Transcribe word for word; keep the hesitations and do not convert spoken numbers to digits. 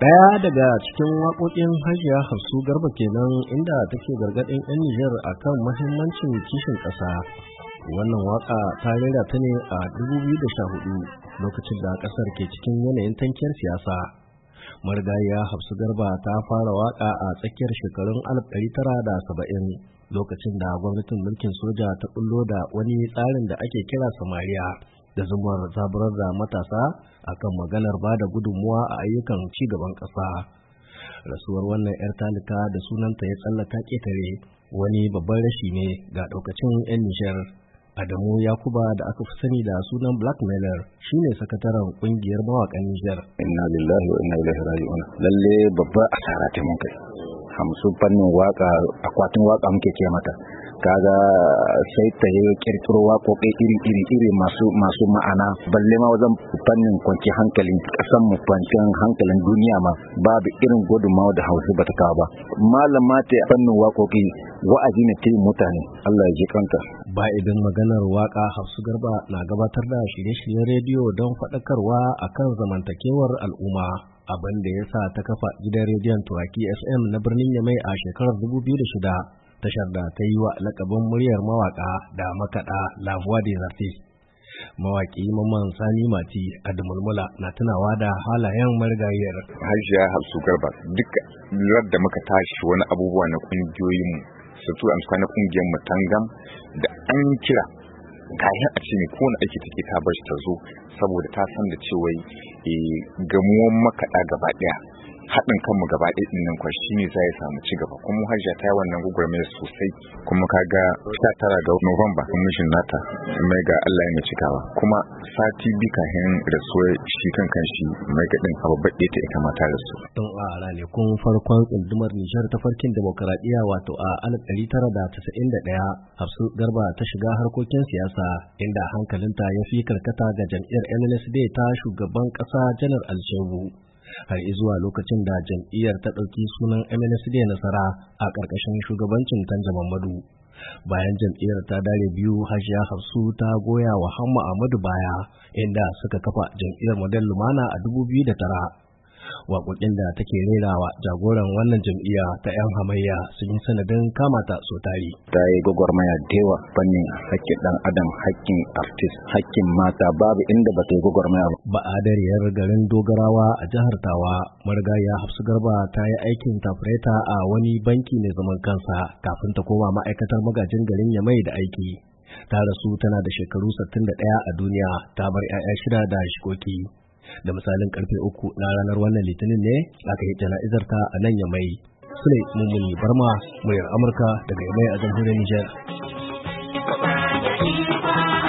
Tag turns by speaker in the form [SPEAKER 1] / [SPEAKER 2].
[SPEAKER 1] Ɗaya daga cikin waƙoƙin Hajiya Hafsu Garba kenan inda take gargaɗin 'yan Nijar akan muhimmancin kishin ƙasa. Wannan waƙa ta rera ta ne a dubu biyu da sha hudu lokacin da ƙasar ke cikin yanayin tankiyar siyasa. Marigayiya Hafsu Garba ta fara waƙa a tsakiyar shekarun alif ɗari tara da saba'in lokacin da gwamnatin mulkin soja ta ɓullo da wani tsarin da ake kira Samariya da zumar zaburar da matasa akan maganar ba da gudunmuwa a ayyukan ci gaban ƙasa. Rasuwar wannan 'yar talika da sunanta ya tsallaka ƙetare wani babban rashi ne ga ɗaukacin 'yan Nijar. Adamu Yakuba da aka fi sani da sunan Blackmailer shine sakataren ƙungiyar mawaƙan Nijar.
[SPEAKER 2] Inna lillahi wa inna ilaihi raji'un. Lalle babba asara ta mun kai. Hamsu fannin waka akwatin waka muke ce mata. Kaga sai ta yi kirkiro waƙoƙi iri-iri iri masu masu ma'ana balle ma wajen fannin kwanci hankalin ƙasan mu kwanciyar hankalin duniya ma babu irin gudunmawa da Hausa bata kawo ba. Malama ta fannin waƙoƙi wa'azi ne ta yi mutane. Allah ya ji kanta.
[SPEAKER 1] Ba idan maganar waka Hafsu Garba na gabatar da shirye-shiryen rediyo don faɗakarwa akan zamantakewar al'umma, abin da ya sa ta kafa gidan rediyon Turaki F M na birnin Yamai a shekarar dubu biyu da shida, tashar da ta yi wa lakabin muryar mawaka da makaɗa La Voix des Artistes. Mawaƙi Mamman Sani Mati a Dumulmula na tunawa da halayen marigayiyar.
[SPEAKER 3] Hajiya Hafsu Garba duk da muka tashi wani abubuwa na ƙungiyoyinmu sautu amsa na kungiyar mutangam da an kira kayan a ce ne kowane aiki take ta bar shi ta zo saboda ta san da cewa gamuwan makaɗa gaba ɗaya haɗin kanmu gaba ɗaya ɗin nan kwa shi ne za ya samu ci gaba. Kuma Hajiya ta yi wannan gwagwarmayar sosai, kuma kaga sha tara ga Nuwamba mishin nata mai ga Allah ya mai cikawa, kuma sati bi kafin rasuwar shi kan kan shi mai gaɗin a babbar ɗaya ta ita mata rasu.
[SPEAKER 1] Don a ranakun farkon tsundumar Nijar ta farkin demokaradiyya wato a alif ɗari tara da casa'in da ɗaya, Hafsu Garba ta shiga harkokin siyasa inda hankalinta ya fi karkata ga jam'iyyar M N S D ta shugaban ƙasa Janar Alshehu. Har zuwa lokacin da jam'iyyar ta ɗauki sunan M N S D Nasara a ƙarƙashin shugabancin Tanja Mamadu. Bayan jam'iyyar ta dare biyu, Hajiya Hafsu ta goya wa Hamma Ahmadu baya inda suka kafa jam'iyyar Model Lumana a dubu biyu da tara. Waƙoƙin da take rerawa jagoran wannan jam'iyya ta 'yan hamayya sun yi sanadin kamata so tari.
[SPEAKER 2] Ta yi gwagwarmaya da yawa fannin haƙƙin ɗan adam, haƙƙin artist, haƙƙin mata, babu inda ba ta yi gwagwarmaya ba.
[SPEAKER 1] Ba'adariyar garin Dogarawa a jihar Tawa, marigayya Hafsu Garba ta yi aikin tafureta a wani banki mai zaman kansa kafin ta koma ma'aikatar magajin garin Yamai da aiki. Ta rasu tana da shekaru sittin da ɗaya a duniya, ta bar 'ya'ya shida da shikoki. Da misalin karfe uku na ranar wannan litinin ne aka yi jana'izar ta a nan Yamai. Sule Mummuni Barma, muryar Amurka daga Yamai a jamhuriyar Nijar.